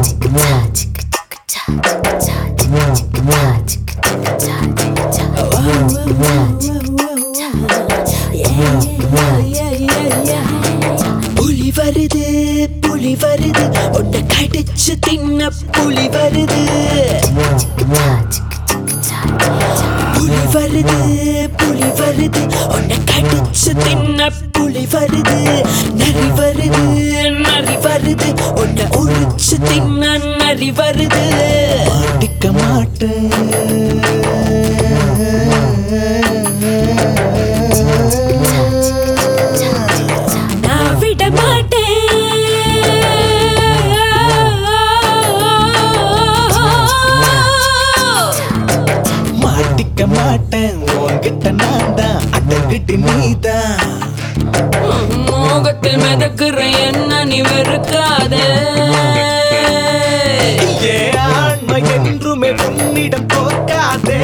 புலி வருது புலி வருது உன்னை கடிச்சு தின்ன புலி வருது புலி வருது புலி வருது உன்னை கடிச்சு தின்ன புலி வருது நரி வருது நரி வருது உன்னை உரிச்சு தின்ன நரி வருது மாட்டிக்க மாட்டேன் நான் விட மாட்டேன் மாட்டிக்க மாட்டேன் உன்கிட்ட நான் தான் அடங்கிட்டு நீதான் மோகத்தில் மிதக்குற என்ன நீ வெறுக்காத ஏ ஆண்மை என்றுமே உன்னிடம் தோற்காதே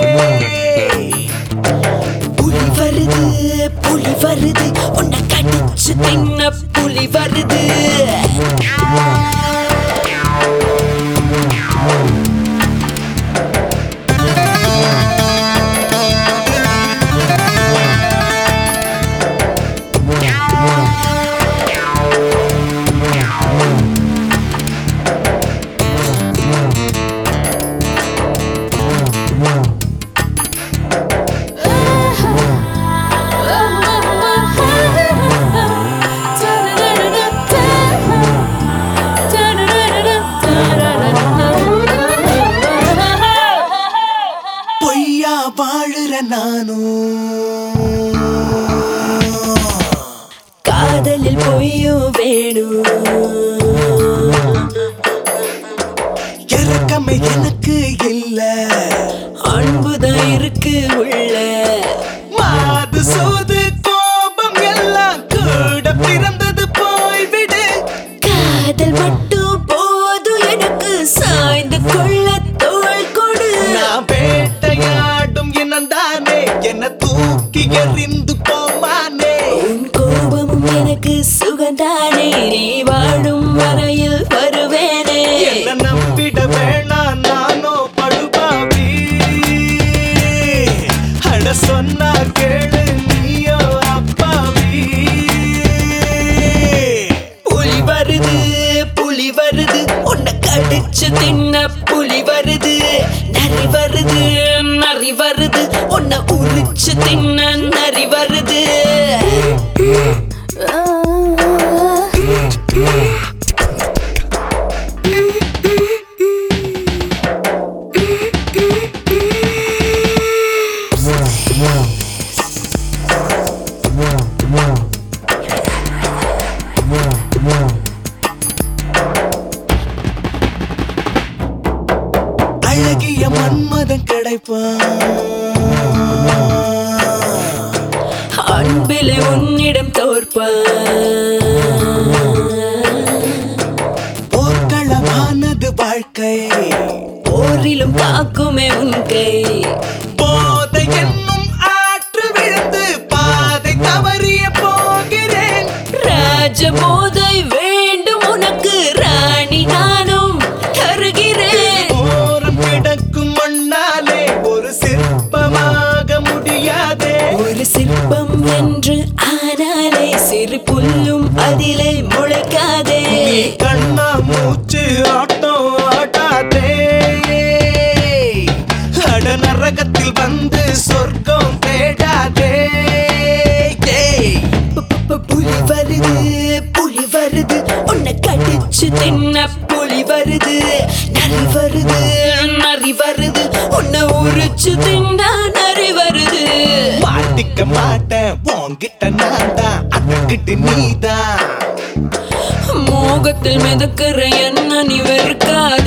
புலி வருது உன்னை கடிச்சு தின்ன புலி வருது வாழுற நானும் காதலில் பொய்யும் வேணும் இறக்கமே எனக்கு இல்ல அன்புதான் இருக்கு உள்ள மாது சோது கோபம் எல்லாம் கூட பிறந்தது போய்விடு காதல் மட்டும் போதும் எனக்கு சாய்ந்து கொள்ள தோள் கொடு நான் வேட்டையாடும் இனந்தானே என்ன தூக்கி எறிந்து போமானே உன் கோபமும் எனக்கு சுகந்தானே நீ வாழும் வரையில் வருவேனே என்ன நம்பிட வேணாம் நானோ படுபாவி அட சொன்னா கேளு நீயோ அப்பாவி புலி வருது உன்னை கடிச்சு தின்ன புலி வருது நரி வருது நரி வருது உன்னை உரிச்சு தின்ன நரி வருது அழகிய மன்மதன் கிடைப்பான் அன்பிலே உன்னிடம் தோற்பான் போர்க்களமானது வாழ்க்கை போரிலும் காக்குமே உன் கை போதை என்னும் ஆற்று விழுந்து பாதை தவறிய போகிறேன் ராஜபோதை வேண்டும் உனக்கு ராணி நானும் தருகிறேன் ஓரம் கிடக்கும் மண்ணாலே ஒரு சிற்பமாக முடியாதே ஒரு சிற்பம் என்று ஆனாலே சிறு புல்லும் அதிலே முளைக்காதே கண்ணா மூச்சு ஆட்டம் ஆட்டாதே அட நரகத்தில் வந்து சொர்க்கம் தேடாதே புலி வருது உன்னை கடிச்சு தின்ன புலி வருது நரி வருது உன்னை உரிச்சு தின்ன நரி வருது மாட்டிக்க மாட்டேன் உன்கிட்ட நான் தான் அடங்கிட்டு நீதான் மோகத்தில் மிதக்குற என்ன நீ வெறுக்காத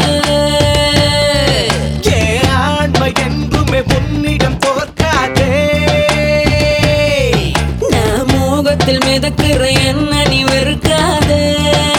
ஏ ஆண்மை என்றுமே உன்னிடம் தோற்காதே நான் மோகத்தில் மிதக்குற என்ன நீ வெறுக்காத